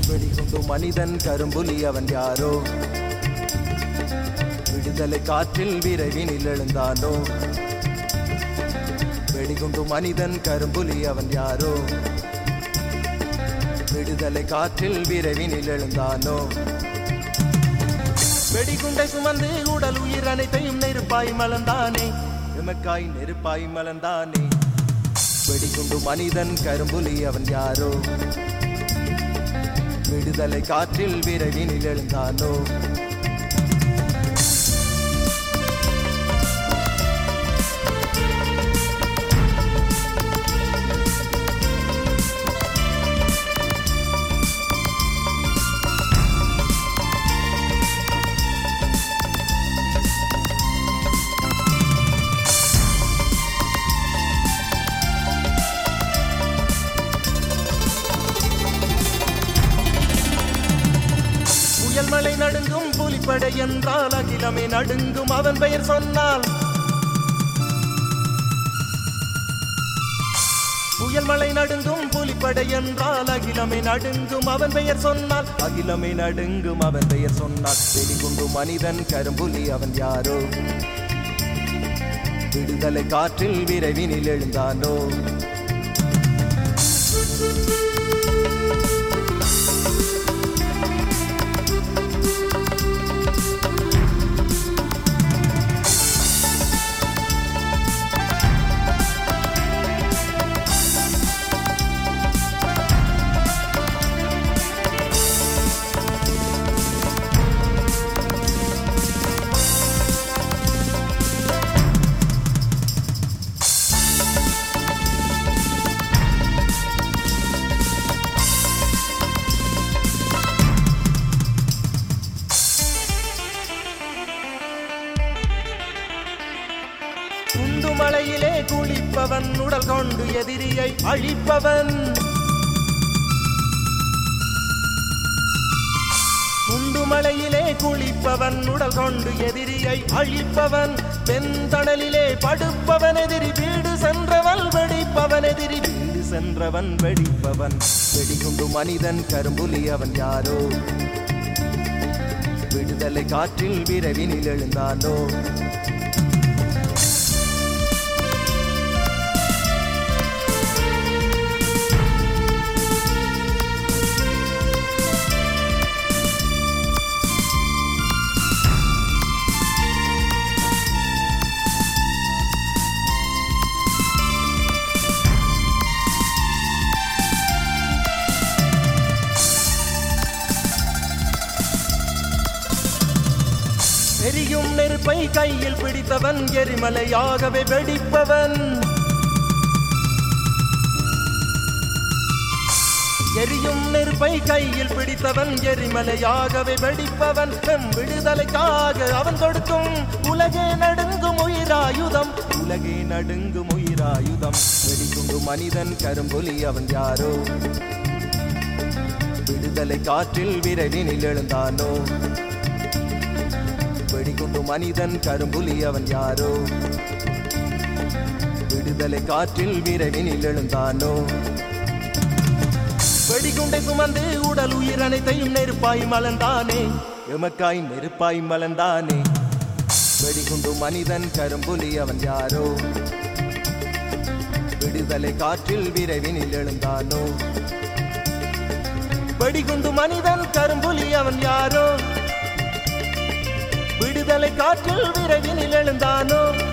வெடிகுண்டு மனிதன் கரும்புலி அவன் யாரோ, விடுதலை காற்றில் விரைவினில் எழுந்தானோ. வெடிகுண்டு மனிதன் கரும்புலி அவன் யாரோ, விடுதலை காற்றில் விரைவினில் எழுந்தானோ. வெடிகுண்டை சுமந்து உடல் உயிர் அனைத்தையும் நெருப்பாய் மலர்ந்தானே, எமக்காய் நெருப்பாய் மலர்ந்தானே. வெடிகுண்டு மனிதன் கரும்புலி அவன் யாரோ, விடுதலை காற்றில் விரைவினில் எழுந்தானோ. மலை நடுங்கும் புலிப்படை என்றால் அகிலமே நடுங்கும் அவன் பெயர் சொன்னால். புயல் மலை நடுங்கும் புலிப்படை என்றால் அகிலமே நடுங்கும் அவன் பெயர் சொன்னால். அகிலமே நடுங்கும் அவன் பெயர் சொன்னால். வெடிகுண்டு மனிதன் கரும்புலி அவன் யாரோ, விடுதலை காற்றில் விரைவினில் எழுந்தானோ. குண்டு மலையிலே குளிப்பவன் உடல் கொண்டு எதிரியை அழிப்பவன். குண்டு மலையிலே குளிப்பவன் உடல் கொண்டு எதிரியை அழிப்பவன். வெண்தணலிலே படுப்பவன் எதிரி வீடு சென்றவன் வெடிப்பவன். எதிரி வீடு சென்றவன் வெடிப்பவன். வெடிகுண்டு மனிதன் கரும்புலி அவன் யாரோ, விடுதலை காற்றில் விரைவினில் எழுந்தானோ. எரியும் நெருப்பை கையில் பிடித்தவன் எரிமலையாகவே வெடிப்பவன். எரியும் நெருப்பை கையில் பிடித்தவன் எரிமலையாகவே வெடிப்பவன். விடுதலைக்காக அவன் கொடுக்கும் உலகே நடுங்கும் உயிராயுதம். உலகே நடுங்கும் உயிராயுதம். வெடிகுண்டு மனிதன் கரும்புலி அவன் யாரோ, விடுதலை காற்றில் விரைவினில் எழுந்தானோ. வெடிகுண்டு மனிதன் கரும்புலி அவன் யாரோ, விடுதலை காற்றில் விரைவினில் எழுந்தானோ. வெடிகுண்டை சுமந்து உடல் உயிர் அனைத்தையும் நெருப்பாய் மலர்ந்தானே, எமக்காய் நெருப்பாய் மலர்ந்தானே. வெடிகுண்டு மனிதன் கரும்புலி அவன் யாரோ, விடுதலை காற்றில் விரைவினில் எழுந்தானோ. வெடிகுண்டு மனிதன் கரும்புலி அவன் யாரோ, விடுதலை காற்றில் விரைவினில் எழுந்தானோ.